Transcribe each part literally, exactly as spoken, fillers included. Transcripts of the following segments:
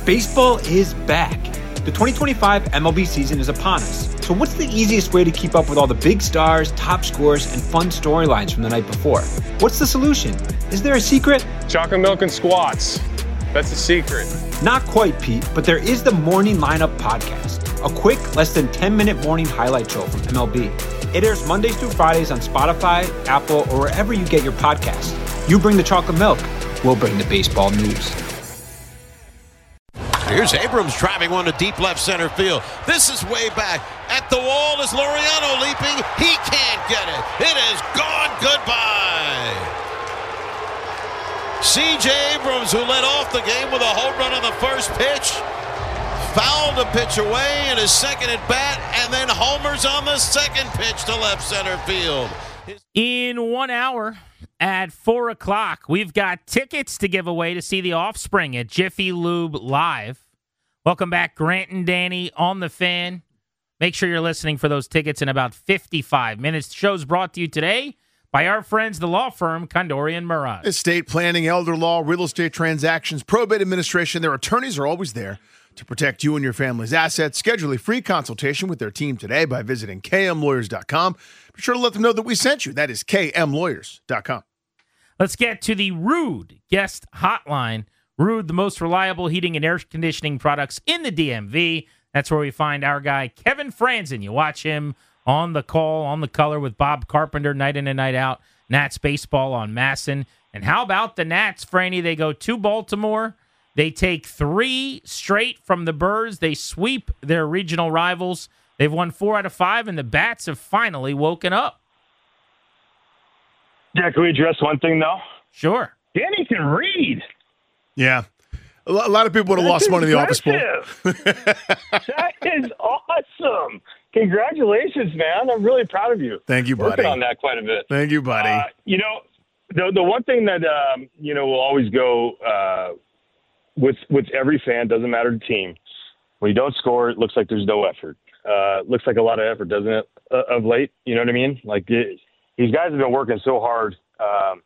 Baseball is back. The twenty twenty-five M L B season is upon us. So what's the easiest way to keep up with all the big stars, top scores, and fun storylines from the night before? What's the solution? Is there a secret? Chocolate milk and squats. That's the secret. Not quite, Pete, but there is the Morning Lineup podcast, a quick, less than ten-minute morning highlight show from M L B. It airs Mondays through Fridays on Spotify, Apple, or wherever you get your podcasts. You bring the chocolate milk, we'll bring the baseball news. Here's Abrams driving one to deep left center field. This is way back. At the wall is Laureano leaping. He can't get it. It is gone. Goodbye. C J Abrams, who led off the game with a home run on the first pitch, fouled the pitch away in his second at bat, and then homers on the second pitch to left center field. In one hour at four o'clock, we've got tickets to give away to see The Offspring at Jiffy Lube Live. Welcome back, Grant and Danny on The Fan. Make sure you're listening for those tickets in about fifty-five minutes. The show's brought to you today by our friends, the law firm Condori and Murad. Estate planning, elder law, real estate transactions, probate administration. Their attorneys are always there to protect you and your family's assets. Schedule a free consultation with their team today by visiting k m lawyers dot com. Be sure to let them know that we sent you. That is k m lawyers dot com. Let's get to the Ruud guest hotline. Ruud, the most reliable heating and air conditioning products in the D M V. That's where we find our guy, Kevin Franzen. You watch him on the call, on the color with Bob Carpenter, night in and night out. Nats baseball on Masson. And how about the Nats, Franny? They go to Baltimore. They take three straight from the Birds. They sweep their regional rivals. They've won four out of five, and the Bats have finally woken up. Yeah, can we address one thing, though? Sure. Danny can read. Yeah. A lot of people would have That's lost money in the office pool. That is awesome. Congratulations, man. I'm really proud of you. Thank you, buddy. Working on that quite a bit. Thank you, buddy. Uh, you know, the the one thing that, um, you know, will always go uh, with, with every fan, doesn't matter the team, when you don't score, it looks like there's no effort. Uh, looks like a lot of effort, doesn't it, uh, of late? You know what I mean? Like, it, these guys have been working so hard. Um,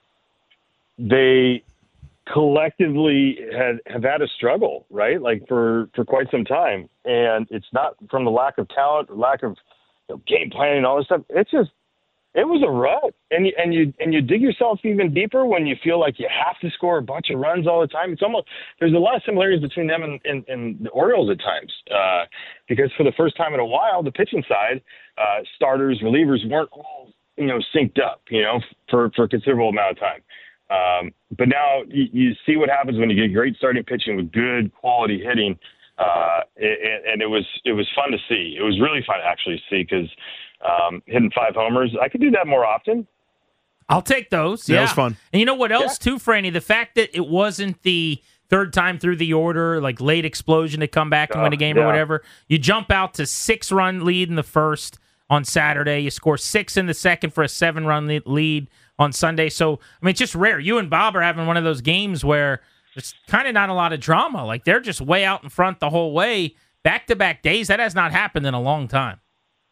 they collectively had, have had a struggle, right? Like for, for quite some time. And it's not from the lack of talent or lack of you know, game planning and all this stuff. It's just, it was a rut. And you, and you, and you dig yourself even deeper when you feel like you have to score a bunch of runs all the time. It's almost, there's a lot of similarities between them and, and, and the Orioles at times. Uh, because for the first time in a while, the pitching side, uh, starters, relievers weren't all, you know, synced up, you know, for, for a considerable amount of time. Um, but now you, you see what happens when you get great starting pitching with good quality hitting. Uh, and, and it was, it was fun to see. It was really fun to actually see because, um, hitting five homers, I could do that more often. I'll take those. Yeah, Yeah. it was fun. And you know what else Yeah. too, Franny? The fact that it wasn't the third time through the order, like late explosion to come back and Oh, win a game yeah. or whatever. You jump out to six run lead in the first on Saturday. You score six in the second for a seven run lead on Sunday. So, I mean, it's just rare. You and Bob are having one of those games where there's kind of not a lot of drama. Like, they're just way out in front the whole way. Back-to-back days, that has not happened in a long time.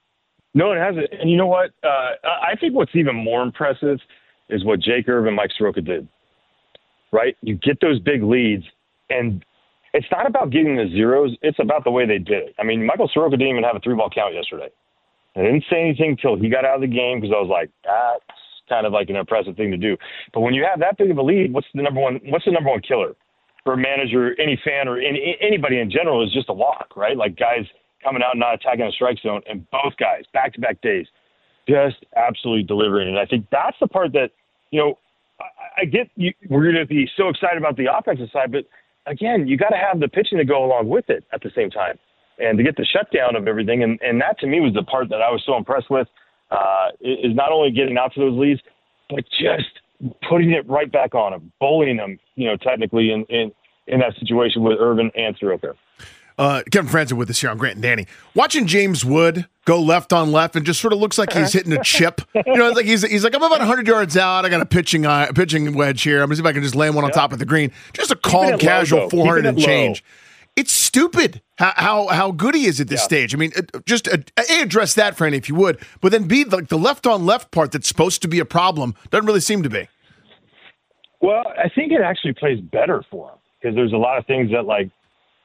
No, it hasn't. And you know what? Uh, I think what's even more impressive is what Jake Irvin and Mike Soroka did, right? You get those big leads, and it's not about getting the zeros. It's about the way they did it. I mean, Michael Soroka didn't even have a three-ball count yesterday. I didn't say anything until he got out of the game because I was like, that's kind of like an impressive thing to do. But when you have that big of a lead, what's the number one? What's the number one killer for a manager, any fan, or any, anybody in general? Is just a walk, right? Like guys coming out and not attacking the strike zone, and both guys back-to-back days just absolutely delivering. And I think that's the part that you know I, I get. You, we're going to be so excited about the offensive side, but again, you got to have the pitching to go along with it at the same time. And to get the shutdown of everything, and, and that to me was the part that I was so impressed with, uh, is not only getting out to those leads, but just putting it right back on them, bullying them, you know, technically in, in, in that situation with Irvin and Soroka. Uh, Kevin Franzen with us here on Grant and Danny. Watching James Wood go left on left and just sort of looks like he's hitting a chip. You know, it's like he's he's like, I'm about one hundred yards out. I got a pitching uh, pitching wedge here. I'm going to see if I can just land one on Yep. top of the green. Just a calm, casual low, four hundred and low. change. It's stupid how, how how good he is at this Yeah. stage. I mean, uh, just uh, A, address that, Franny, if you would. But then B, like the left on left part that's supposed to be a problem doesn't really seem to be. Well, I think it actually plays better for him because there's a lot of things that like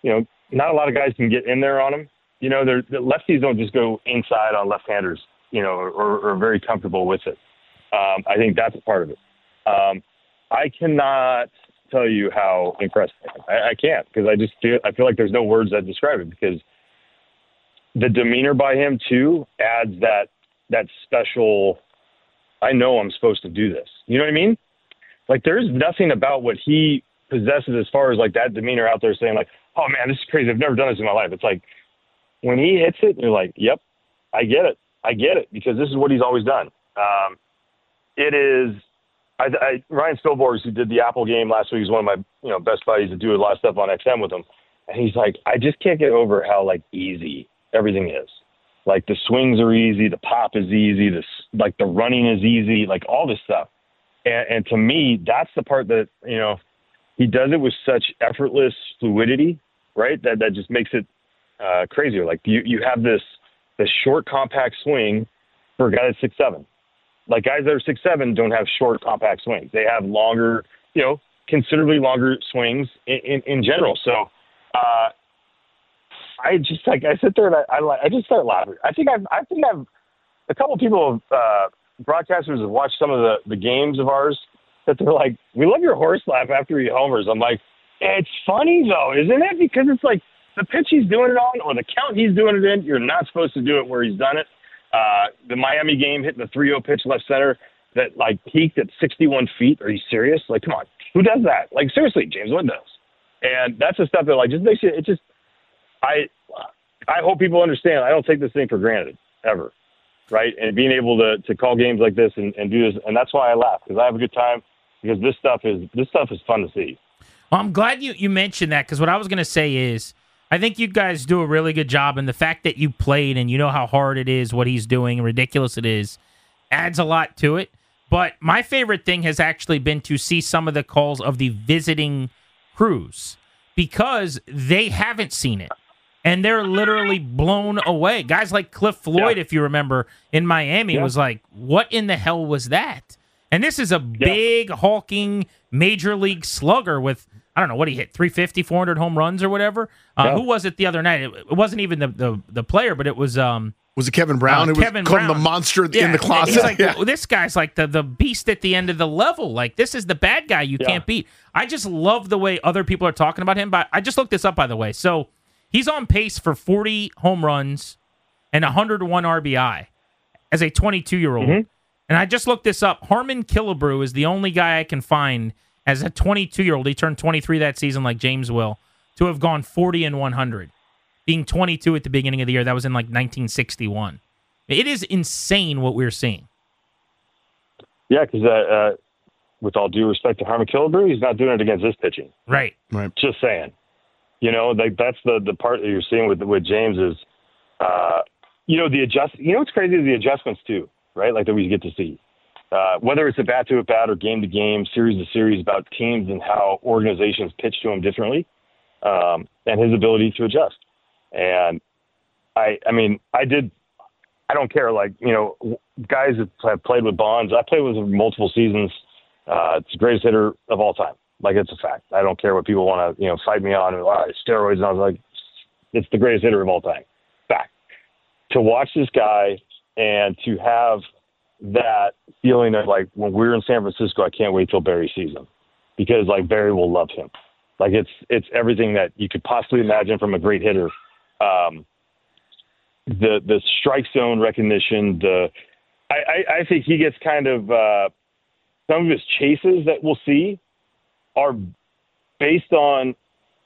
you know, not a lot of guys can get in there on him. You know, the lefties don't just go inside on left-handers, you know, or, or are very comfortable with it. Um, I think that's a part of it. Um, I cannot tell you how impressed I am. I, I can't, because I just feel I feel like there's no words that describe it, because the demeanor by him too adds that that special. I know I'm supposed to do this. You know what I mean? Like, there's nothing about what he possesses as far as like that demeanor out there saying like, oh man, this is crazy. I've never done this in my life. It's like when he hits it, you're like, yep, I get it. I get it, because this is what he's always done. Um, it is. I, I, Ryan Spilborghs, who did the Apple game last week, is one of my you know best buddies that do a lot of stuff on X M with him, and he's like, I just can't get over how like easy everything is. Like the swings are easy, the pop is easy, the like the running is easy, like all this stuff. And, and to me, that's the part that you know he does it with such effortless fluidity, right? That that just makes it uh, crazier. Like you you have this this short compact swing for a guy that's six seven. Like guys that are six seven don't have short, compact swings. They have longer, you know, considerably longer swings in, in, in general. So uh, I just like I sit there and I, I I just start laughing. I think I've I think I've a couple of people, uh, broadcasters, have watched some of the, the games of ours that they're like, we love your horse laugh after he homers. I'm like, it's funny though, isn't it? Because it's like the pitch he's doing it on or the count he's doing it in. You're not supposed to do it where he's done it. Uh, the Miami game hitting the three oh pitch left center that like peaked at sixty-one feet. Are you serious? Like, come on, who does that? Like, seriously, James Wood does. And that's the stuff that like just makes you, it just, I, I hope people understand. I don't take this thing for granted ever. Right. And being able to, to call games like this and, and do this. And that's why I laugh, because I have a good time, because this stuff is, this stuff is fun to see. Well, I'm glad you, you mentioned that, because what I was going to say is, I think you guys do a really good job, and the fact that you played and you know how hard it is, what he's doing, and ridiculous it is, adds a lot to it. But my favorite thing has actually been to see some of the calls of the visiting crews, because they haven't seen it, and they're literally blown away. Guys like Cliff Floyd, yeah. if you remember, in Miami, yeah. was like, what in the hell was that? And this is a yeah. big, hulking, major league slugger with, I don't know what he hit, three fifty, four hundred home runs or whatever. Uh, yeah. Who was it the other night? It, it wasn't even the, the the player, but it was um. Was it Kevin Brown? Uh, it was Kevin called Brown. the monster yeah. in the closet. He's like, yeah. well, this guy's like the, the beast at the end of the level. Like, this is the bad guy you yeah. can't beat. I just love the way other people are talking about him. But I just looked this up, by the way. So he's on pace for forty home runs and one hundred one R B I as a twenty-two-year-old. Mm-hmm. And I just looked this up. Harmon Killebrew is the only guy I can find as a twenty-two-year-old. He turned twenty-three that season like James will, to have gone forty and one hundred. Being twenty-two at the beginning of the year, that was in like nineteen sixty-one. It is insane what we're seeing. Yeah, because uh, uh, with all due respect to Harmon Killebrew, he's not doing it against this pitching. Right. Right. Just saying. You know, like that's the, the part that you're seeing with with James is, uh, you know, the adjust. You know what's crazy is the adjustments too, right? Like that we get to see. Uh, whether it's a bat to a bat or game to game, series to series, about teams and how organizations pitch to him differently, um, and his ability to adjust. And I, I mean, I did. I don't care. Like, you know, guys that have played with Bonds. I played with him multiple seasons. Uh, it's the greatest hitter of all time. Like, it's a fact. I don't care what people want to, you know, fight me on. Oh, steroids. And I was like, it's the greatest hitter of all time. Fact. To watch this guy and to have that feeling of like, when we're in San Francisco, I can't wait till Barry sees him, because like Barry will love him. Like it's, it's everything that you could possibly imagine from a great hitter. Um, the, the strike zone recognition, the, I, I, I think he gets kind of, uh, some of his chases that we'll see are based on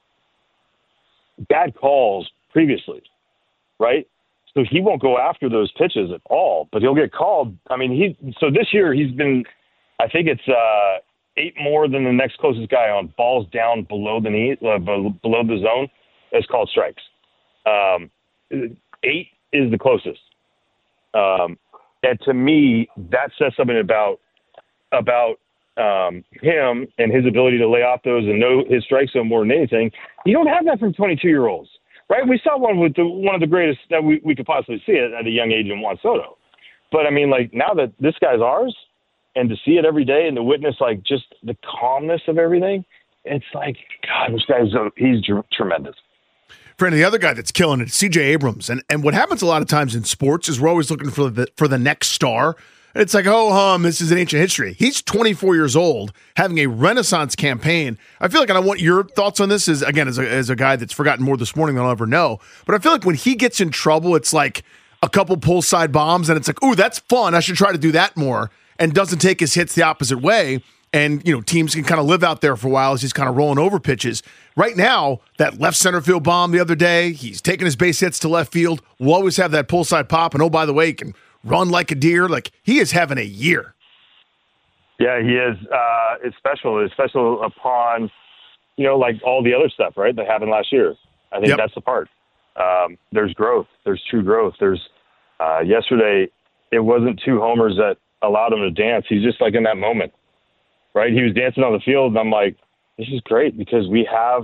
bad calls previously. Right. So he won't go after those pitches at all, but he'll get called. I mean, he, so this year he's been, I think it's uh, eight more than the next closest guy on balls down below the knee, uh, below the zone. It's called strikes. Um, eight is the closest. Um, and to me, that says something about, about um, him and his ability to lay off those and know his strike zone more than anything. You don't have that from twenty-two year olds. Right, we saw one with the, one of the greatest that we, we could possibly see it at a young age in Juan Soto. But, I mean, like, now that this guy's ours, and to see it every day and to witness, like, just the calmness of everything, it's like, God, this guy's, so, he's tr- tremendous. Friend, the other guy that's killing it, C J Abrams. And and what happens a lot of times in sports is we're always looking for the for the next star. And it's like, oh, hum, this is an ancient history. He's twenty-four years old, having a renaissance campaign. I feel like, and I want your thoughts on this, is again, as a, as a guy that's forgotten more this morning than I'll ever know. But I feel like when he gets in trouble, it's like a couple pull side bombs, and it's like, ooh, that's fun. I should try to do that more. And doesn't take his hits the opposite way. And, you know, teams can kind of live out there for a while as he's kind of rolling over pitches. Right now, that left center field bomb the other day, he's taking his base hits to left field. We'll always have that pull side pop. And, oh, by the way, he can run like a deer. Like, he is having a year. Yeah, he is. Uh, it's special. It's special upon, you know, like all the other stuff, right, that happened last year. I think Yep. that's the part. Um, there's growth. There's true growth. There's uh, yesterday, it wasn't two homers that allowed him to dance. He's just like in that moment, right? He was dancing on the field, and I'm like, this is great because we have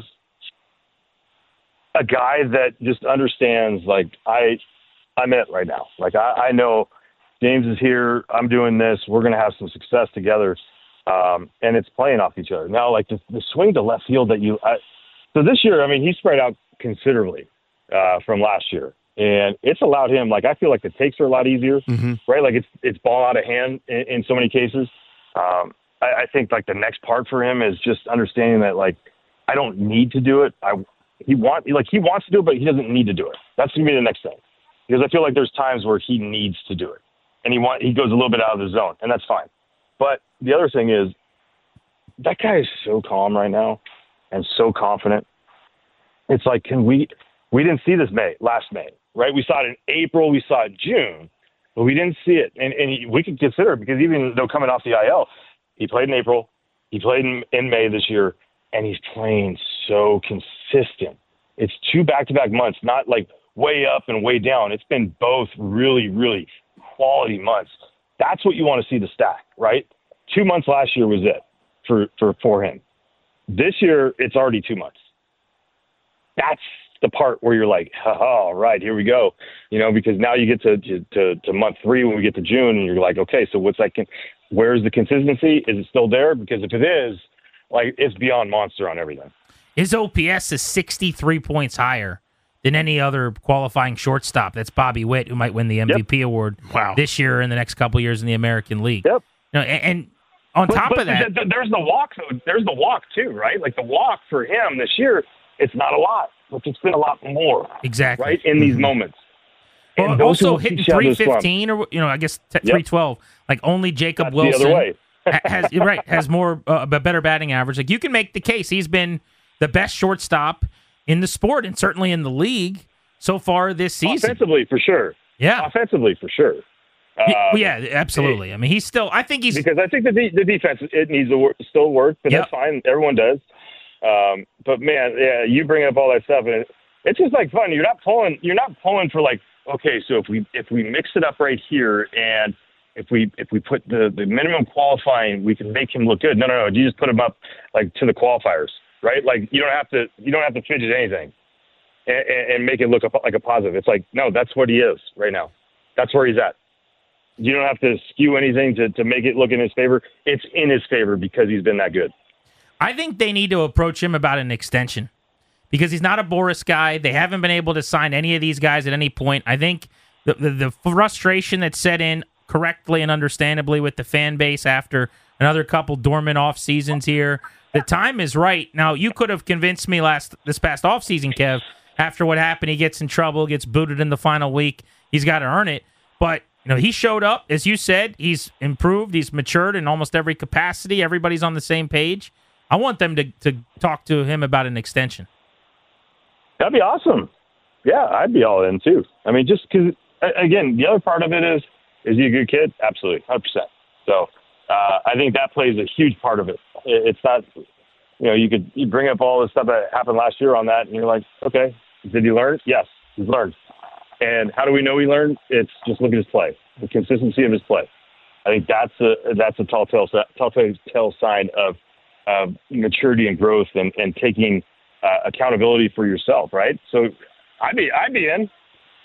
a guy that just understands, like, I, I'm it right now. Like, I, I know James is here. I'm doing this. We're going to have some success together. Um, and it's playing off each other. Now, like the, the swing to left field that you I, – so this year, I mean, he spread out considerably uh, from last year. And it's allowed him – like I feel like the takes are a lot easier, mm-hmm. right? Like it's it's ball out of hand in, in so many cases. Um, I, I think like the next part for him is just understanding that like I don't need to do it. I he want like he wants to do it, but he doesn't need to do it. That's going to be the next thing. Because I feel like there's times where he needs to do it. And he want he goes a little bit out of the zone, and that's fine. But the other thing is, that guy is so calm right now and so confident. It's like, can we – we didn't see this May, last May, right? We saw it in April. We saw it in June, but we didn't see it. And, and he, we could consider it because even though coming off the I L, he played in April, he played in, in May this year, and he's playing so consistent. It's two back-to-back months, not like way up and way down. It's been both really, really quality months. That's what you want to see the stack, right? Two months last year was it for, for, for him. This year, it's already two months. That's the part where you're like, oh, all right, here we go. You know, because now you get to, to, to, to month three when we get to June, and you're like, okay, so what's that? Where's the consistency? Is it still there? Because if it is, like, it's beyond monster on everything. His O P S is sixty-three points higher than any other qualifying shortstop. That's Bobby Witt, who might win the M V P yep. award wow. this year and the next couple of years in the American League. Yep. You know, and, and on but, top but of that, th- th- there's the walk. Though. There's the walk too, right? Like the walk for him this year, it's not a lot, but it's been a lot more. Exactly. Right in these mm-hmm. moments. Well, also hitting three fifteen or you know, I guess t- yep. three twelve. Like only Jacob That's Wilson the other way. has right has more uh, a better batting average. Like you can make the case he's been the best shortstop in the sport and certainly in the league so far this season. Offensively, for sure. Yeah, offensively for sure. Um, yeah, absolutely. I mean, he's still. I think he's because I think the de- the defense it needs to work, still work, but yep. that's fine. Everyone does. Um, but man, yeah, you bring up all that stuff, and it, it's just like fun. You're not pulling. You're not pulling for like, okay, so if we if we mix it up right here, and if we if we put the, the minimum qualifying, we can make him look good. No, no, no. You just put him up like to the qualifiers, right? Like you don't have to you don't have to fidget anything, and, and make it look like a positive. It's like no, that's what he is right now. That's where he's at. You don't have to skew anything to, to make it look in his favor. It's in his favor because he's been that good. I think they need to approach him about an extension because he's not a Boris guy. They haven't been able to sign any of these guys at any point. I think the, the, the frustration that set in correctly and understandably with the fan base after another couple dormant off seasons here, the time is right. Now, you could have convinced me last this past off season, Kev, after what happened, he gets in trouble, gets booted in the final week. He's got to earn it. But you know, he showed up, as you said. He's improved. He's matured in almost every capacity. Everybody's on the same page. I want them to, to talk to him about an extension. That'd be awesome. Yeah, I'd be all in too. I mean, just because, again, the other part of it is, is he a good kid? Absolutely, one hundred percent. So uh, I think that plays a huge part of it. It's not, you know, you could you bring up all the stuff that happened last year on that, and you're like, okay, did he learn? Yes, he's learned. And how do we know he learned? It's just look at his play, the consistency of his play. I think that's a that's a tall tale tall tale sign of of maturity and growth, and, and taking uh, accountability for yourself, right? So I'd be I'd be in.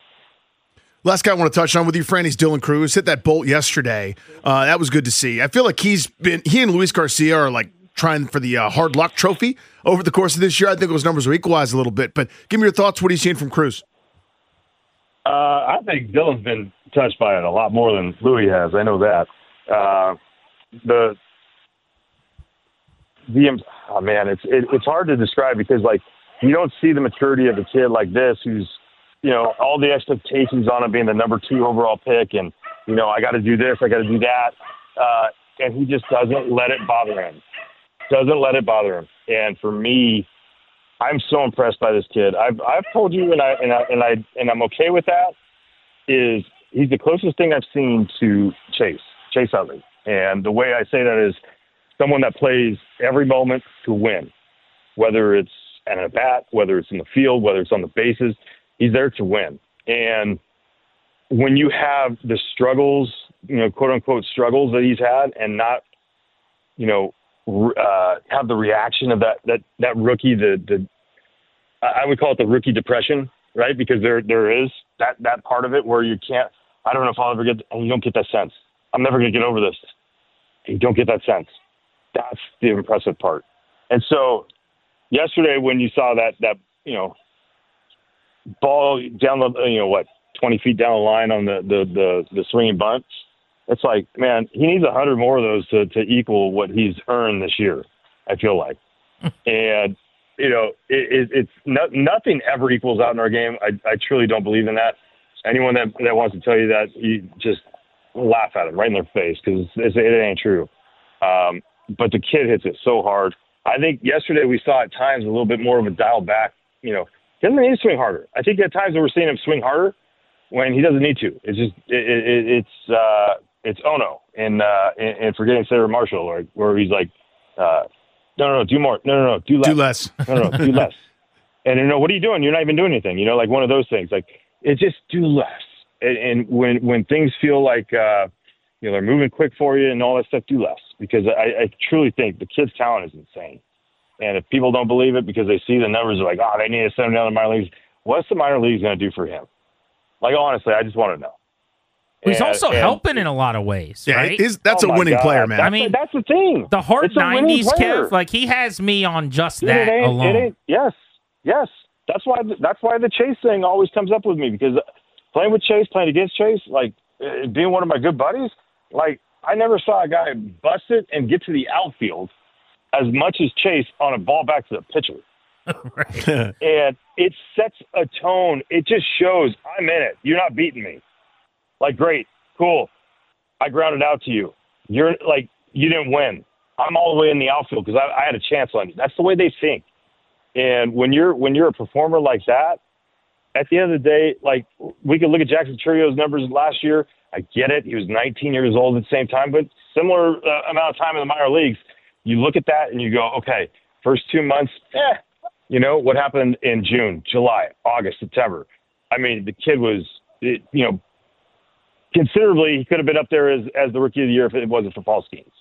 Last guy I want to touch on with you, Fran, is Dylan Cruz. Hit that bolt yesterday. Uh, that was good to see. I feel like he's been he and Luis Garcia are like trying for the uh, hard luck trophy over the course of this year. I think those numbers are equalized a little bit. But give me your thoughts. What are you seeing from Cruz? Uh, I think Dylan's been touched by it a lot more than Louis has. I know that. Uh, the the oh man, it's it, it's hard to describe because like you don't see the maturity of a kid like this who's, you know, all the expectations on him being the number two overall pick, and you know I got to do this, I got to do that, uh, and he just doesn't let it bother him. Doesn't let it bother him. And for me, I'm so impressed by this kid. I've I've told you, and I and I and I and I'm okay with that. Is he's the closest thing I've seen to Chase Chase Utley, and the way I say that is someone that plays every moment to win, whether it's at a bat, whether it's in the field, whether it's on the bases. He's there to win. And when you have the struggles, you know, quote unquote struggles that he's had, and not, you know, uh, have the reaction of that that that rookie, the the I would call it the rookie depression, right? Because there there is that that part of it where you can't. I don't know if I'll ever get, and you don't get that sense. I'm never going to get over this. You don't get that sense. That's the impressive part. And so yesterday when you saw that that you know ball down the you know what twenty feet down the line on the the the, the swinging bunt, it's like, man, he needs a hundred more of those to to equal what he's earned this year. I feel like, and you know it, it, it's no, nothing ever equals out in our game. I I truly don't believe in that. Anyone that that wants to tell you that, you just laugh at them right in their face because it ain't true. Um, but the kid hits it so hard. I think yesterday we saw at times a little bit more of a dial back. You know, he doesn't need to swing harder. I think at times we're seeing him swing harder when he doesn't need to. It's just it, it, it's uh, it's Ono and uh, and, and forgetting Sarah Marshall, or where he's like, uh, no, no, no, do more, no, no, no, do less, Do less, no, no, no, do less. And you know, what are you doing? You're not even doing anything. You know, like one of those things. Like it just do less. And, and when when things feel like uh, you know they're moving quick for you and all that stuff, do less. Because I, I truly think the kid's talent is insane. And if people don't believe it because they see the numbers, they're like, oh, they need to send him down to the minor leagues. What's the minor leagues going to do for him? Like, honestly, I just want to know. He's and, also and, helping in a lot of ways, Yeah, right? it is, that's oh a winning God, player, man. That's I mean, the, that's the thing. The hard It's a winning nineties, player. Kev, like he has me on just Dude, that it ain't, alone. It ain't, yes, yes. That's why. That's why the Chase thing always comes up with me, because playing with Chase, playing against Chase, like uh, being one of my good buddies, like I never saw a guy bust it and get to the outfield as much as Chase on a ball back to the pitcher. Right. And it sets a tone. It just shows I'm in it. You're not beating me. Like, great, cool. I grounded out to you. You're like, you didn't win. I'm all the way in the outfield because I, I had a chance on you. That's the way they think. And when you're when you're a performer like that, at the end of the day, like we could look at Jackson Churrio's numbers last year. I get it. He was nineteen years old at the same time, but similar uh, amount of time in the minor leagues. You look at that and you go, okay, first two months, eh. You know, what happened in June, July, August, September? I mean, the kid was, it, you know, considerably, he could have been up there as, as the rookie of the year if it wasn't for Paul Skeens.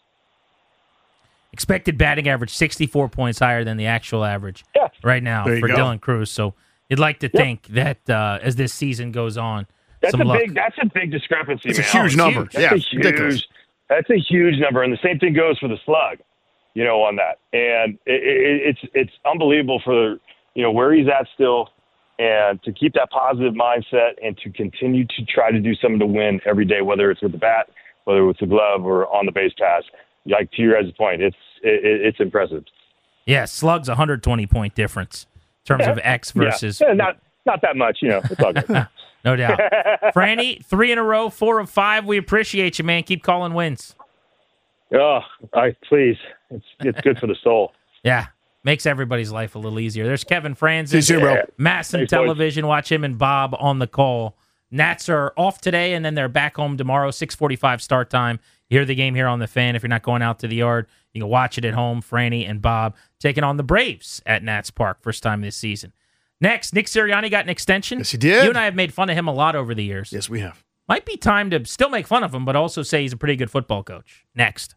Expected batting average sixty-four points higher than the actual average Yeah. right now There you for go. Dylan Cruz. So you'd like to Yep. think that uh, as this season goes on, That's some a luck. big. That's a big discrepancy. It's a man. huge it's number. huge. That's Yeah, a huge. ridiculous. That's a huge number, and the same thing goes for the slug. You know, on that, and it, it, it's it's unbelievable for you know where he's at still, and to keep that positive mindset and to continue to try to do something to win every day, whether it's with the bat, whether it's the glove, or on the base pass. Like to your guys' point, it's it, it's impressive. Yeah, slug's a one hundred twenty point difference in terms of X versus. Yeah. Yeah, not not that much, you know. It's all good. No doubt. Franny, three in a row, four of five. We appreciate you, man. Keep calling wins. Oh, I please. It's it's good for the soul. Yeah, makes everybody's life a little easier. There's Kevin See you Franzen, soon, bro. Masson Thanks, boys. Television. Watch him and Bob on the call. Nats are off today, and then they're back home tomorrow, six forty-five start time. You hear the game here on the Fan. If you're not going out to the yard, you can watch it at home. Franny and Bob taking on the Braves at Nats Park, first time this season. Next, Nick Sirianni got an extension. Yes, he did. You and I have made fun of him a lot over the years. Yes, we have. Might be time to still make fun of him, but also say he's a pretty good football coach. Next.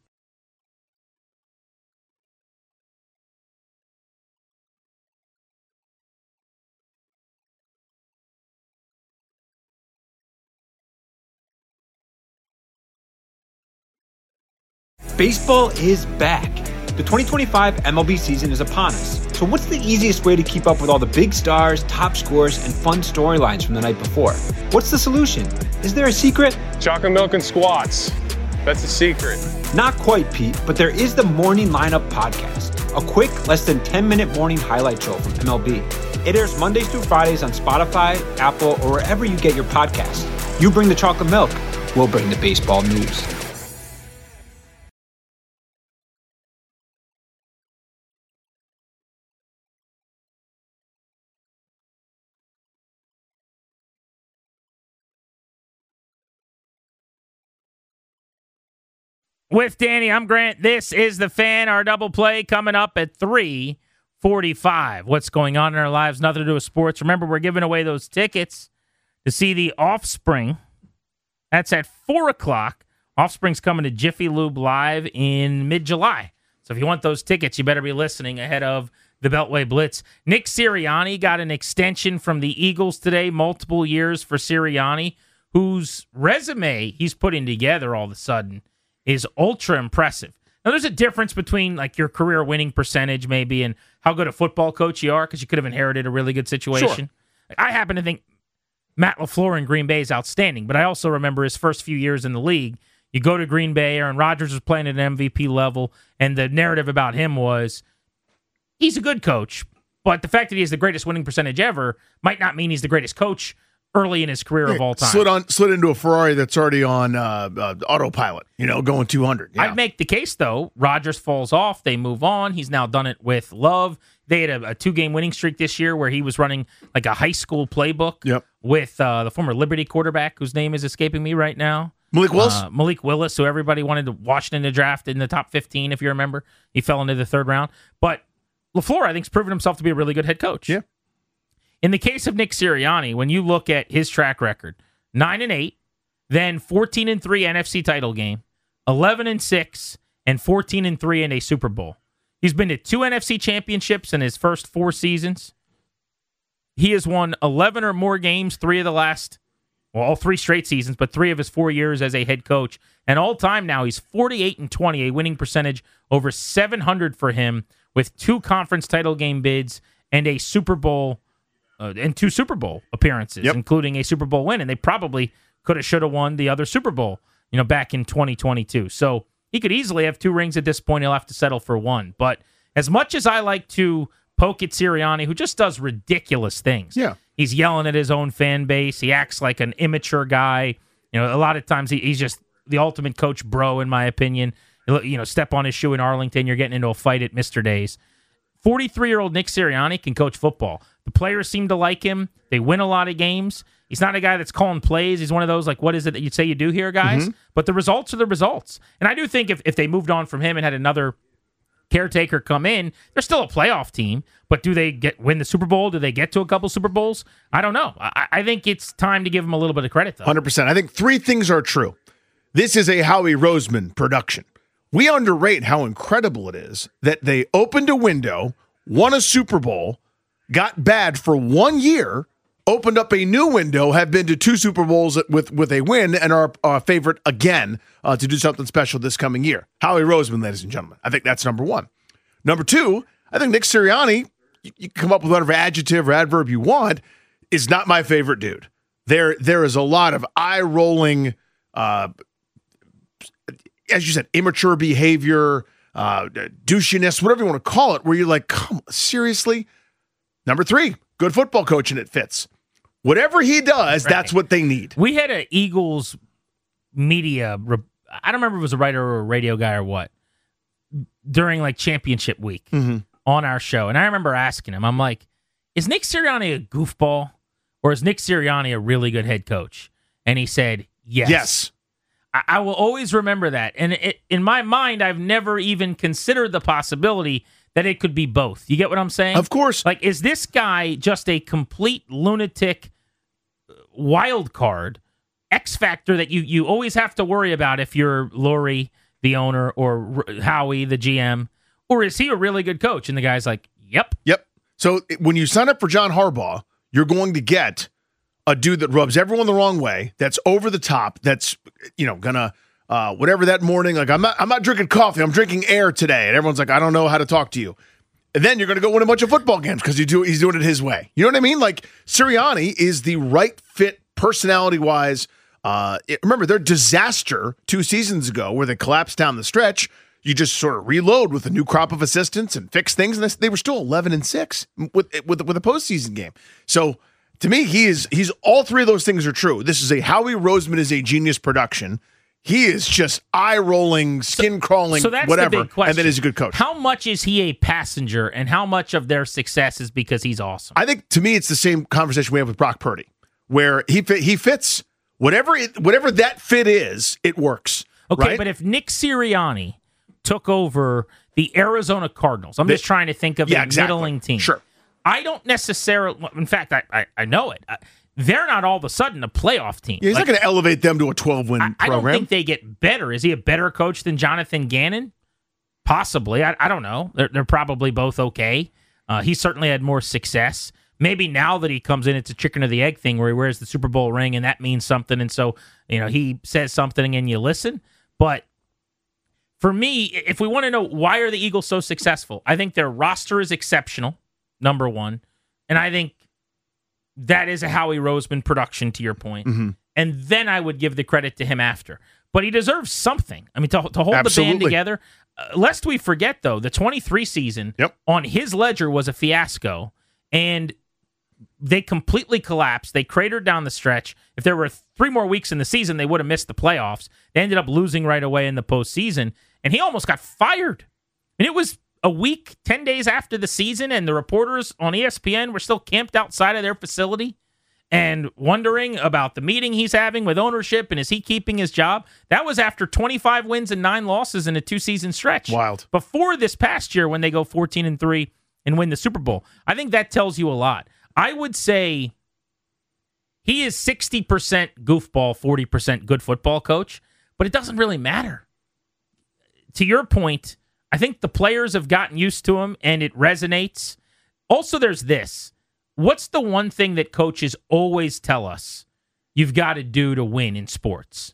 Baseball is back, The twenty twenty-five M L B season is upon us, so what's the easiest way to keep up with all the big stars, top scores, and fun storylines from the night before? What's the solution? Is there a secret? Chocolate milk and squats. That's the secret. Not quite, Pete, but there is the Morning Lineup Podcast, a quick, less than ten minute morning highlight show from M L B. It airs Mondays through Fridays on Spotify, Apple, or wherever you get your podcasts. You bring the chocolate milk, we'll bring the baseball news. With Danny, I'm Grant. This is The Fan. Our double play coming up at three forty-five. What's going on in our lives? Nothing to do with sports. Remember, we're giving away those tickets to see The Offspring. That's at four o'clock. Offspring's coming to Jiffy Lube Live in mid-July. So if you want those tickets, you better be listening ahead of the Beltway Blitz. Nick Sirianni got an extension from the Eagles today, multiple years for Sirianni, whose resume he's putting together all of a sudden is ultra impressive. Now, there's a difference between like your career winning percentage maybe and how good a football coach you are, because you could have inherited a really good situation. Sure. I happen to think Matt LaFleur in Green Bay is outstanding, but I also remember his first few years in the league. You go to Green Bay, Aaron Rodgers was playing at an M V P level, and the narrative about him was he's a good coach, but the fact that he has the greatest winning percentage ever might not mean he's the greatest coach early in his career yeah, of all time. Slid on, slid into a Ferrari that's already on uh, uh, autopilot, you know, going two hundred. Yeah. I'd make the case, though. Rodgers falls off. They move on. He's now done it with Love. They had a, a two-game winning streak this year where he was running like a high school playbook yep. with uh, the former Liberty quarterback, whose name is escaping me right now. Malik Willis? Uh, Malik Willis, who everybody wanted to Washington to draft in the top fifteen, if you remember. He fell into the third round. But LaFleur, I think, has proven himself to be a really good head coach. Yeah. In the case of Nick Sirianni, when you look at his track record, nine and eight, then fourteen and three N F C title game, eleven and six, and fourteen and three in a Super Bowl. He's been to two N F C championships in his first four seasons. He has won eleven or more games, three of the last, well, all three straight seasons, but three of his four years as a head coach. And all time now, he's forty-eight and twenty, a winning percentage over seven hundred for him, with two conference title game bids and a Super Bowl Uh, and two Super Bowl appearances, yep. including a Super Bowl win. And they probably could have, should have won the other Super Bowl, you know, back in twenty twenty-two. So he could easily have two rings at this point. He'll have to settle for one. But as much as I like to poke at Sirianni, who just does ridiculous things. Yeah. He's yelling at his own fan base. He acts like an immature guy. You know, a lot of times he, he's just the ultimate coach bro, in my opinion. You know, step on his shoe in Arlington, you're getting into a fight at Mister Days. forty-three-year-old Nick Sirianni can coach football. The players seem to like him. They win a lot of games. He's not a guy that's calling plays. He's one of those, like, what is it that you say you do here, guys? Mm-hmm. But the results are the results. And I do think if, if they moved on from him and had another caretaker come in, they're still a playoff team. But do they get win the Super Bowl? Do they get to a couple Super Bowls? I don't know. I, I think it's time to give him a little bit of credit, though. one hundred percent. I think three things are true. This is a Howie Roseman production. We underrate how incredible it is that they opened a window, won a Super Bowl, got bad for one year, opened up a new window, have been to two Super Bowls with, with a win, and are a favorite again uh, to do something special this coming year. Howie Roseman, ladies and gentlemen. I think that's number one. Number two, I think Nick Sirianni, you, you come up with whatever adjective or adverb you want, is not my favorite dude. There, there is a lot of eye-rolling, uh, as you said, immature behavior, uh, douchiness, whatever you want to call it, where you're like, come seriously? Number three, good football coach, and it fits. Whatever he does, right. That's what they need. We had an Eagles media, I don't remember if it was a writer or a radio guy or what, during like championship week mm-hmm. on our show. And I remember asking him, I'm like, is Nick Sirianni a goofball or is Nick Sirianni a really good head coach? And he said, yes. Yes. I, I will always remember that. And it, in my mind, I've never even considered the possibility that it could be both. You get what I'm saying? Of course. Like, is this guy just a complete lunatic wild card, X factor that you, you always have to worry about if you're Lurie, the owner, or Howie, the G M? Or is he a really good coach? And the guy's like, yep. Yep. So when you sign up for John Harbaugh, you're going to get a dude that rubs everyone the wrong way, that's over the top, that's, you know, going to uh, whatever that morning, like I'm not, I'm not drinking coffee, I'm drinking air today, and everyone's like, I don't know how to talk to you. And then you're going to go win a bunch of football games because you do, he's doing it his way. You know what I mean? Like Sirianni is the right fit personality-wise. Uh, it, remember, their disaster two seasons ago where they collapsed down the stretch, you just sort of reload with a new crop of assistants and fix things, and they were still eleven and six with with with a postseason game. So to me, he is he's all three of those things are true. This is a Howie Roseman is a genius production. He is just eye rolling, skin crawling, so, so that's whatever, the big question. And then he's a good coach. How much is he a passenger, and how much of their success is because he's awesome? I think to me, it's the same conversation we have with Brock Purdy, where he he fits whatever it, whatever that fit is, it works. Okay, right? But if Nick Sirianni took over the Arizona Cardinals, I'm they, just trying to think of yeah, a exactly. middling team. Sure. I don't necessarily, in fact, I, I, I know it. They're not all of a sudden a playoff team. Yeah, he's like, not going to elevate them to a twelve-win I, I program. don't think they get better. Is he a better coach than Jonathan Gannon? Possibly. I, I don't know. They're, they're probably both okay. Uh, he certainly had more success. Maybe now that he comes in, it's a chicken or the egg thing where he wears the Super Bowl ring and that means something. And so, you know, he says something and you listen. But for me, if we want to know why are the Eagles so successful, I think their roster is exceptional, number one. And I think that is a Howie Roseman production, to your point. Mm-hmm. And then I would give the credit to him after. But he deserves something. I mean, to, to hold Absolutely. the band together. Uh, lest we forget, though, the twenty-three season yep. on his ledger was a fiasco. And they completely collapsed. They cratered down the stretch. If there were three more weeks in the season, they would have missed the playoffs. They ended up losing right away in the postseason. And he almost got fired. And it was a week, ten days after the season, and the reporters on E S P N were still camped outside of their facility and wondering about the meeting he's having with ownership and is he keeping his job. That was after twenty-five wins and nine losses in a two-season stretch. Wild. Before this past year when they go fourteen and three and win the Super Bowl. I think that tells you a lot. I would say he is sixty percent goofball, forty percent good football coach, but it doesn't really matter. To your point, I think the players have gotten used to him and it resonates. Also, there's this. What's the one thing that coaches always tell us you've got to do to win in sports?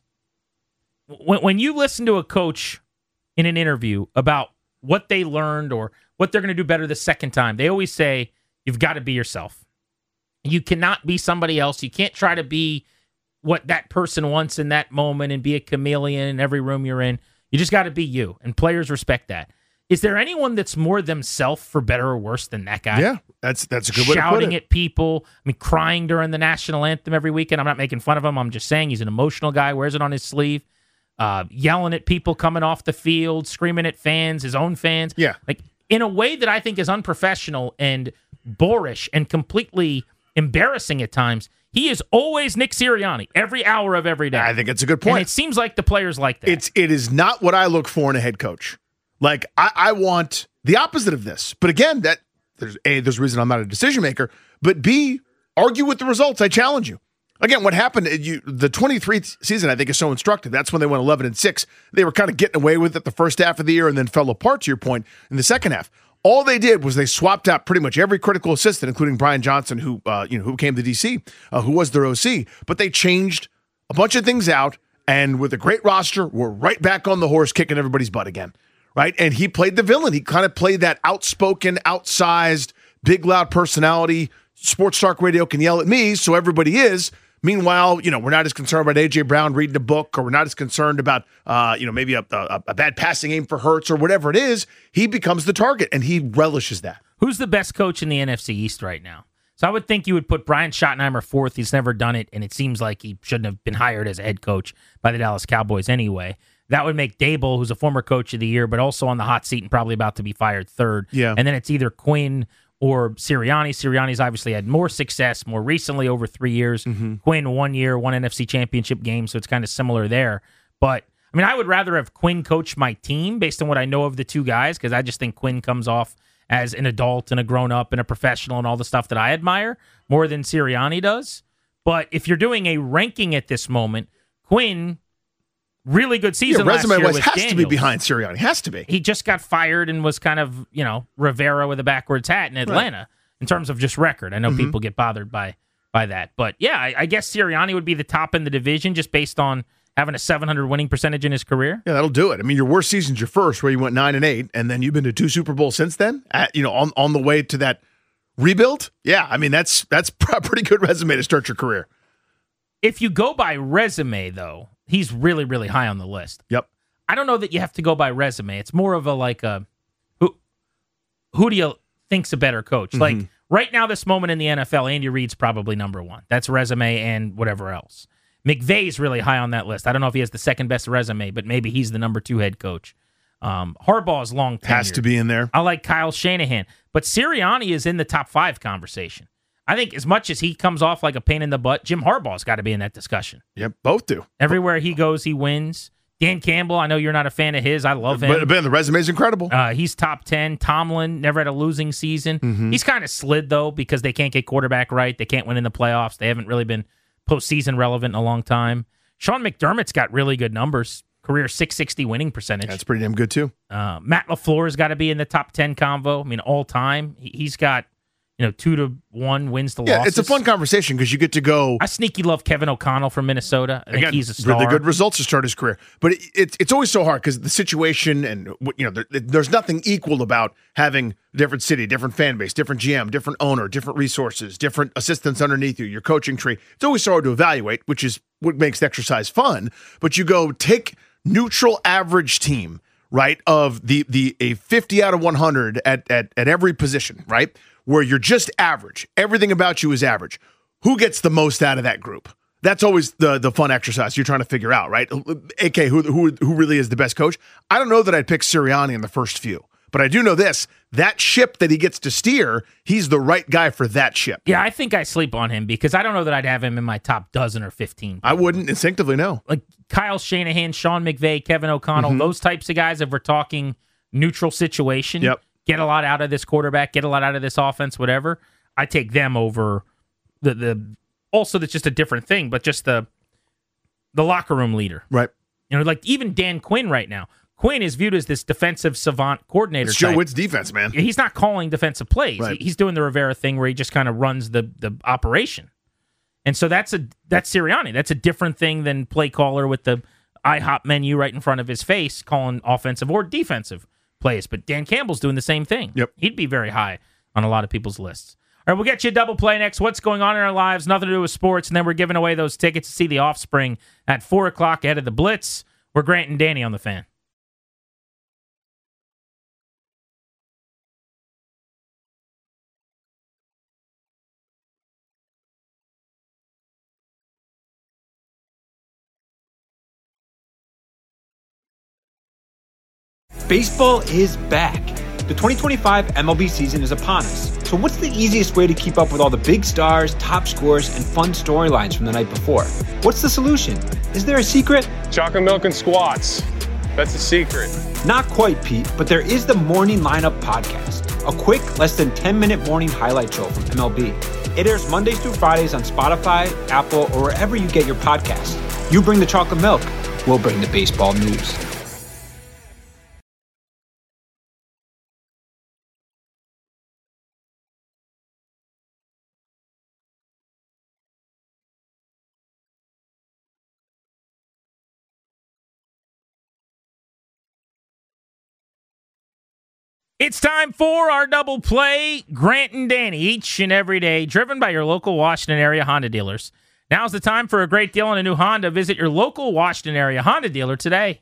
When, when you listen to a coach in an interview about what they learned or what they're going to do better the second time, they always say, you've got to be yourself. You cannot be somebody else. You can't try to be what that person wants in that moment and be a chameleon in every room you're in. You just got to be you, and players respect that. Is there anyone that's more themselves, for better or worse, than that guy? Yeah, that's that's a good way to put it. Shouting at people, I mean, crying during the national anthem every weekend. I'm not making fun of him. I'm just saying he's an emotional guy, wears it on his sleeve, uh, yelling at people coming off the field, screaming at fans, his own fans. Yeah. Like, in a way that I think is unprofessional and boorish and completely embarrassing at times. He is always Nick Sirianni every hour of every day. I think it's a good point. And it seems like the players like that. It's it is not what I look for in a head coach. Like I, I want the opposite of this. But again, that there's A, there's a reason I'm not a decision maker, but B, argue with the results. I challenge you. Again, what happened, you, the twenty-three season, I think, is so instructive. That's when they went eleven and six. They were kind of getting away with it the first half of the year and then fell apart, to your point, in the second half. All they did was they swapped out pretty much every critical assistant, including Brian Johnson, who uh, you know who came to D C, uh, who was their O C. But they changed a bunch of things out, and with a great roster, we're right back on the horse, kicking everybody's butt again, right? And he played the villain. He kind of played that outspoken, outsized, big, loud personality. Sports Talk Radio can yell at me, so everybody is. Meanwhile, you know, we're not as concerned about A J Brown reading a book, or we're not as concerned about, uh, you know, maybe a, a, a bad passing game for Hurts or whatever it is. He becomes the target, and he relishes that. Who's the best coach in the N F C East right now? So I would think you would put Brian Schottenheimer fourth. He's never done it, and it seems like he shouldn't have been hired as a head coach by the Dallas Cowboys anyway. That would make Dable, who's a former coach of the year, but also on the hot seat and probably about to be fired, third. Yeah. And then it's either Quinn or Sirianni. Sirianni's obviously had more success more recently over three years. Mm-hmm. Quinn, one year, one N F C championship game, so it's kind of similar there. But, I mean, I would rather have Quinn coach my team based on what I know of the two guys, because I just think Quinn comes off as an adult and a grown-up and a professional and all the stuff that I admire more than Sirianni does. But if you're doing a ranking at this moment, Quinn, really good season yeah, last year resume-wise with has Daniels. to be behind Sirianni. Has to be. He just got fired and was kind of, you know, Rivera with a backwards hat in Atlanta right. in terms of just record. I know mm-hmm. people get bothered by by that. But, yeah, I, I guess Sirianni would be the top in the division just based on having a seven hundred winning percentage in his career. Yeah, that'll do it. I mean, your worst season's your first, where you went nine and eight, and then you've been to two Super Bowls since then. At, you know, on on the way to that rebuild. Yeah, I mean that's that's a pretty good resume to start your career. If you go by resume, though, he's really really high on the list. Yep. I don't know that you have to go by resume. It's more of a like a who who do you think's a better coach? Mm-hmm. Like right now, this moment in the N F L, Andy Reid's probably number one. That's resume and whatever else. McVay's really high on that list. I don't know if he has the second best resume, but maybe he's the number two head coach. Um, Harbaugh's long tenured. Has to be in there. I like Kyle Shanahan, but Sirianni is in the top five conversation. I think as much as he comes off like a pain in the butt, Jim Harbaugh's got to be in that discussion. Yep, both do. Everywhere he goes, he wins. Dan Campbell, I know you're not a fan of his. I love him. But, but the resume's incredible. Uh, he's top ten. Tomlin never had a losing season. Mm-hmm. He's kind of slid, though, because they can't get quarterback right. They can't win in the playoffs. They haven't really been postseason relevant in a long time. Sean McDermott's got really good numbers. Career six sixty winning percentage. That's pretty damn good, too. Uh, Matt LaFleur's got to be in the top ten convo. I mean, all time. He, he's got, you know, two to one wins to yeah, losses. It's a fun conversation because you get to go. I sneaky love Kevin O'Connell from Minnesota. I think Again, he's a star. Really good results to start his career. But it, it, it's always so hard because the situation and, you know, there, there's nothing equal about having different city, different fan base, different G M, different owner, different resources, different assistants underneath you, your coaching tree. It's always so hard to evaluate, which is what makes the exercise fun. But you go take neutral average team, right, of the the a fifty out of one hundred at, at, at every position, right, where you're just average. Everything about you is average. Who gets the most out of that group? That's always the the fun exercise you're trying to figure out, right? A K, who who who really is the best coach? I don't know that I'd pick Sirianni in the first few, but I do know this. That ship that he gets to steer, he's the right guy for that ship. Yeah, I think I sleep on him because I don't know that I'd have him in my top dozen or fifteen. I wouldn't instinctively, no. Like Kyle Shanahan, Sean McVay, Kevin O'Connell, mm-hmm. those types of guys, if we're talking neutral situation, yep. get a lot out of this quarterback, get a lot out of this offense, whatever, I take them over the the also that's just a different thing, but just the the locker room leader. Right. You know, like even Dan Quinn right now. Quinn is viewed as this defensive savant coordinator. It's Joe type. Witt's defense, man. He's not calling defensive plays. Right. He's doing the Rivera thing where he just kind of runs the the operation. And so that's a that's Sirianni. That's a different thing than play caller with the IHOP menu right in front of his face calling offensive or defensive plays. But Dan Campbell's doing the same thing. Yep. He'd be very high on a lot of people's lists. All right, we'll get you a double play next. What's going on in our lives? Nothing to do with sports. And then we're giving away those tickets to see The Offspring at four o'clock ahead of the Blitz. We're Grant and Danny on the Fan. Baseball is back. The twenty twenty-five M L B season is upon us. So what's the easiest way to keep up with all the big stars, top scores, and fun storylines from the night before? What's the solution? Is there a secret? Chocolate milk and squats. That's the secret. Not quite, Pete, but there is the Morning Lineup Podcast, a quick, less than ten minute morning highlight show from M L B. It airs Mondays through Fridays on Spotify, Apple, or wherever you get your podcasts. You bring the chocolate milk, we'll bring the baseball news. It's time for our double play, Grant and Danny, each and every day, driven by your local Washington area Honda dealers. Now's the time for a great deal on a new Honda. Visit your local Washington area Honda dealer today.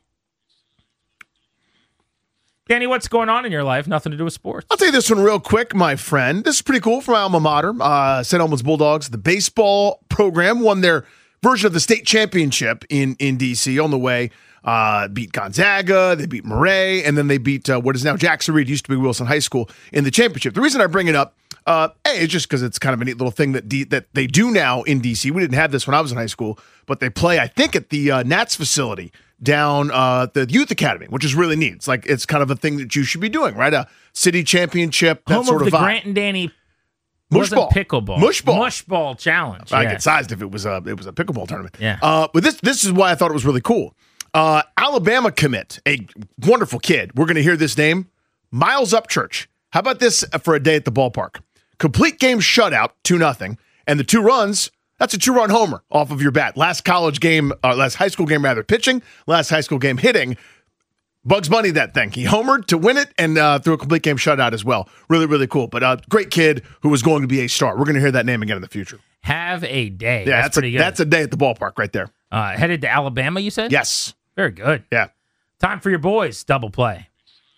Danny, what's going on in your life? Nothing to do with sports. I'll tell you this one real quick, my friend. This is pretty cool from my alma mater, uh, Saint Elmo's Bulldogs. The baseball program won their version of the state championship in, in D C on the way. Uh, beat Gonzaga, they beat Murray, and then they beat uh, what is now Jackson Reed, used to be Wilson High School, in the championship. The reason I bring it up, uh, A, is just because it's kind of a neat little thing that D- that they do now in D C. We didn't have this when I was in high school, but they play, I think, at the uh, Nats facility down uh, the Youth Academy, which is really neat. It's like it's kind of a thing that you should be doing, right? A city championship, that Home sort of of the vibe. Grant and Danny Mushball, pickleball, mushball, mushball challenge. I yes. get sized if it was a it was a pickleball tournament. Yeah. Uh, but this this is why I thought it was really cool. Uh, Alabama commit, a wonderful kid. We're going to hear this name, Miles Upchurch. How about this for a day at the ballpark? Complete game shutout, two nothing, and the two runs That's a two-run homer off of your bat. Last college game, uh, last high school game rather, pitching. Last high school game hitting. Bugs Bunny that thing. He homered to win it and uh, threw a complete game shutout as well. Really, really cool. But uh, great kid who was going to be a star. We're going to hear that name again in the future. Have a day. Yeah, that's, that's pretty a, good. That's a day at the ballpark right there. Uh, headed to Alabama, you said? Yes. Very good. Yeah. Time for your boys. Double play.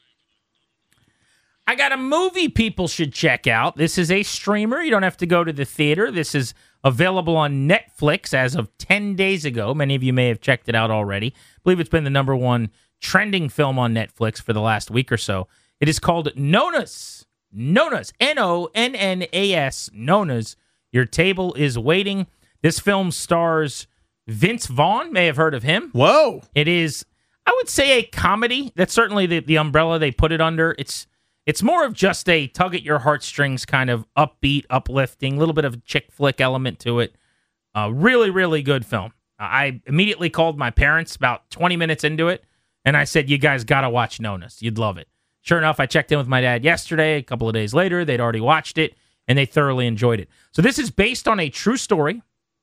I got a movie people should check out. This is a streamer. You don't have to go to the theater. This is available on Netflix as of ten days ago. Many of you may have checked it out already. I believe it's been the number one trending film on Netflix for the last week or so. It is called Nonnas. Nonnas. N O N N A S. Nonnas. Your Table is Waiting. This film stars Vince Vaughn. May have heard of him. Whoa. It is, I would say, a comedy. That's certainly the, the umbrella they put it under. It's It's more of just a tug at your heartstrings kind of upbeat, uplifting, a little bit of a chick flick element to it. Uh, really, really good film. I immediately called my parents about twenty minutes into it, and I said, you guys got to watch Nonnas. You'd love it. Sure enough, I checked in with my dad yesterday. A couple of days later, they'd already watched it, and they thoroughly enjoyed it. So this is based on a true story.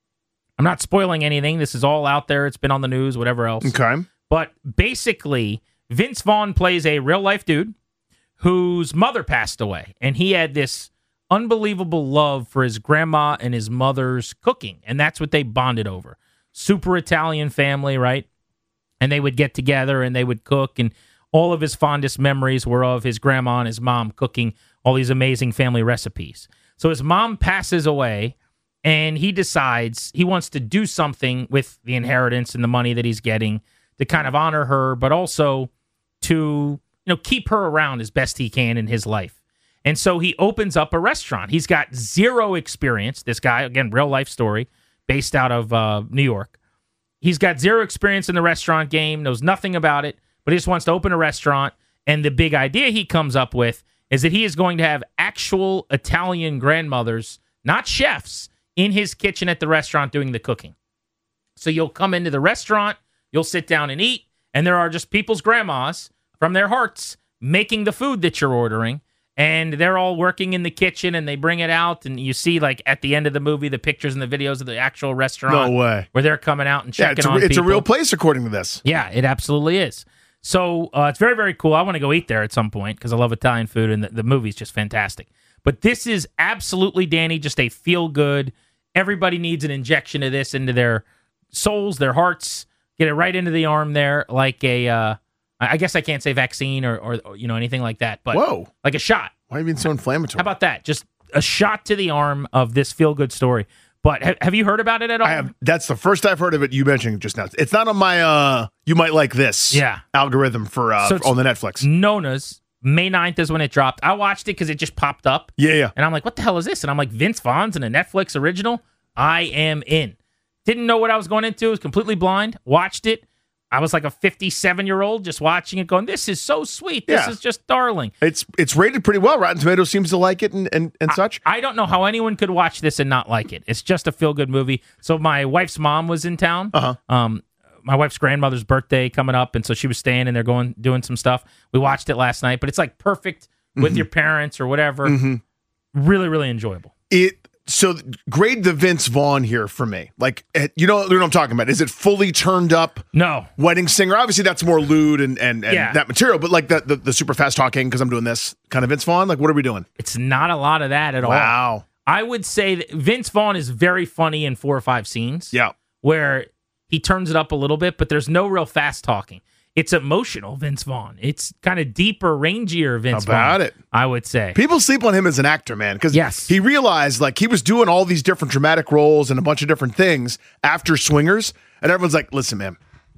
I'm not spoiling anything. This is all out there. It's been on the news, whatever else. Okay. But basically, Vince Vaughn plays a real-life dude whose mother passed away, and he had this unbelievable love for his grandma and his mother's cooking, and that's what they bonded over. Super Italian family, right? And they would get together and they would cook, and all of his fondest memories were of his grandma and his mom cooking all these amazing family recipes. So his mom passes away, and he decides he wants to do something with the inheritance and the money that he's getting to kind of honor her, but also to, you know, keep her around as best he can in his life. And so he opens up a restaurant. He's got zero experience. This guy, again, real life story, based out of uh, New York. He's got zero experience in the restaurant game, knows nothing about it, but he just wants to open a restaurant. And the big idea he comes up with is that he is going to have actual Italian grandmothers, not chefs, in his kitchen at the restaurant doing the cooking. So you'll come into the restaurant, you'll sit down and eat, and there are just people's grandmas from their hearts making the food that you're ordering, and they're all working in the kitchen, and they bring it out, and you see, like, at the end of the movie, the pictures and the videos of the actual restaurant. No way. Where they're coming out and Yeah, checking it's a, on it's people. a real place according to this. Yeah, it absolutely is. So uh, it's very, very cool. I want to go eat there at some point because I love Italian food, and the, the movie's just fantastic. But this is absolutely, Danny, just a feel-good. Everybody needs an injection of this into their souls, their hearts. Get it right into the arm there, like a, uh, I guess I can't say vaccine or, or, or, you know, anything like that. But Whoa. Like a shot. Why are you being so inflammatory? How about that? Just a shot to the arm of this feel-good story. But ha- have you heard about it at all? I have. That's the first I've heard of it. You mentioned just now. It's not on my uh, you might like this Yeah. algorithm for uh, So on the Netflix. Nonnas. May ninth is when it dropped. I watched it because it just popped up. Yeah, yeah. And I'm like, what the hell is this? And I'm like, Vince Vaughn's in a Netflix original? I am in. Didn't know what I was going into. Was completely blind. Watched it. I was like a fifty-seven-year-old just watching it going, this is so sweet. This Yeah. is just darling. It's it's rated pretty well. Rotten Tomatoes seems to like it and, and, and such. I don't know how anyone could watch this and not like it. It's just a feel-good movie. So my wife's mom was in town. Uh-huh. Um, my wife's grandmother's birthday coming up, and so she was staying, and they're going doing some stuff. We watched it last night, but it's like perfect with Mm-hmm. your parents or whatever. Mm-hmm. Really, really enjoyable. It so grade the Vince Vaughn here for me. Like eh, you know, you know what I'm talking about. Is it fully turned up? No. Wedding singer. Obviously, that's more lewd and and, and Yeah. that material. But like the the, the super fast talking because I'm doing this kind of Vince Vaughn. Like what are we doing? It's not a lot of that at all. Wow. I would say that Vince Vaughn is very funny in four or five scenes. Yeah. Where he turns it up a little bit, but there's no real fast talking. It's emotional, Vince Vaughn. It's kind of deeper, rangier, Vince Vaughn. About it. I would say. People sleep on him as an actor, man, because Yes. he realized like he was doing all these different dramatic roles and a bunch of different things after Swingers, and everyone's like, "Listen, man,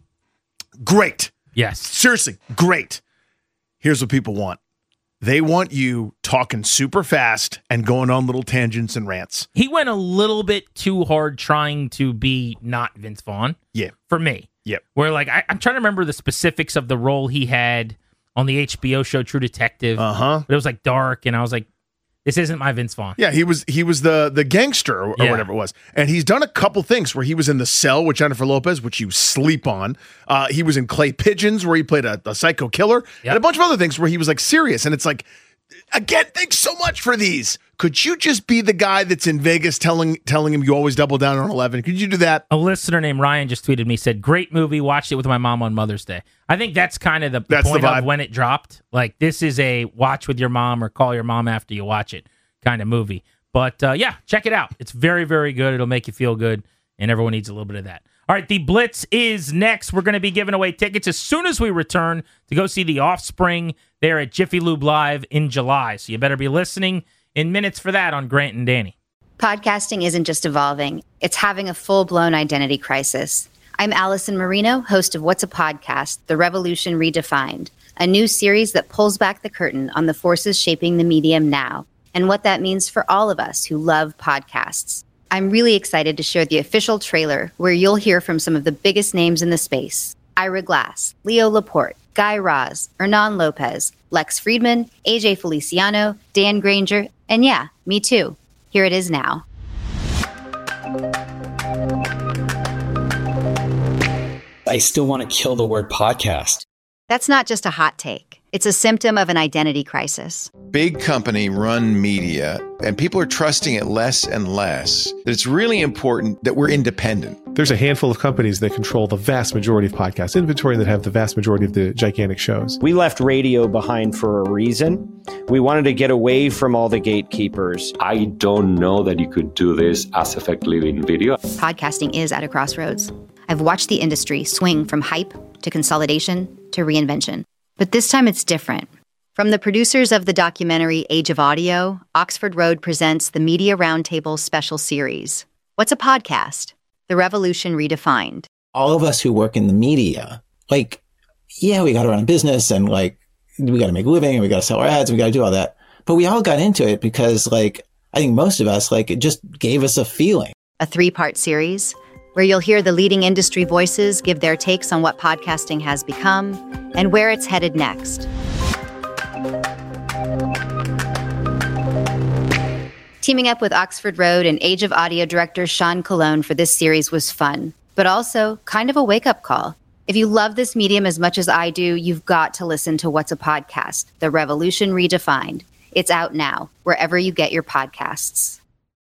great, Yes. seriously, great. Here's what people want: they want you talking super fast and going on little tangents and rants." He went a little bit too hard trying to be not Vince Vaughn. Yeah, For me. yep. Where, like, I, I'm trying to remember the specifics of the role he had on the H B O show True Detective. Uh huh. But it was, like, dark, and I was like, this isn't my Vince Vaughn. Yeah, he was he was the the gangster or, or Yeah. whatever it was, and he's done a couple things where he was in The Cell with Jennifer Lopez, which you sleep on. Uh, he was in Clay Pigeons, where he played a, a psycho killer, Yep. and a bunch of other things where he was like serious. And it's like again, thanks so much for these. Could you just be the guy that's in Vegas telling telling him you always double down on eleven? Could you do that? A listener named Ryan just tweeted me, said, great movie, watched it with my mom on Mother's Day. I think that's kind of the That's point the vibe. of when it dropped. Like, this is a watch with your mom or call your mom after you watch it kind of movie. But, uh, yeah, check it out. It's very, very good. It'll make you feel good, and everyone needs a little bit of that. All right, the Blitz is next. We're going to be giving away tickets as soon as we return to go see The Offspring there at Jiffy Lube Live in July. So you better be listening in minutes for that on Grant and Danny. Podcasting isn't just evolving, it's having a full-blown identity crisis. I'm Allison Marino, host of What's a Podcast? The Revolution Redefined, a new series that pulls back the curtain on the forces shaping the medium now and what that means for all of us who love podcasts. I'm really excited to share the official trailer where you'll hear from some of the biggest names in the space. Ira Glass, Leo Laporte, Guy Raz, Hernan Lopez, Lex Friedman, A J Feliciano, Dan Granger, and yeah, me too. Here it is now. I still want to kill the word podcast. That's not just a hot take. It's a symptom of an identity crisis. Big company run media, and people are trusting it less and less. That it's really important that we're independent. There's a handful of companies that control the vast majority of podcast inventory and that have the vast majority of the gigantic shows. We left radio behind for a reason. We wanted to get away from all the gatekeepers. I don't know that you could do this as effectively in video. Podcasting is at a crossroads. I've watched the industry swing from hype to consolidation to reinvention. But this time it's different. From the producers of the documentary Age of Audio, Oxford Road presents the Media Roundtable special series. What's a podcast? The Revolution Redefined. All of us who work in the media, like, yeah, we got to run a business and like, we got to make a living and we got to sell our ads and we got to do all that. But we all got into it because like, I think most of us, like, it just gave us a feeling. A three-part series where you'll hear the leading industry voices give their takes on what podcasting has become and where it's headed next. Teaming up with Oxford Road and Age of Audio director Sean Colon for this series was fun, but also kind of a wake-up call. If you love this medium as much as I do, you've got to listen to What's a Podcast? The Revolution Redefined. It's out now, wherever you get your podcasts.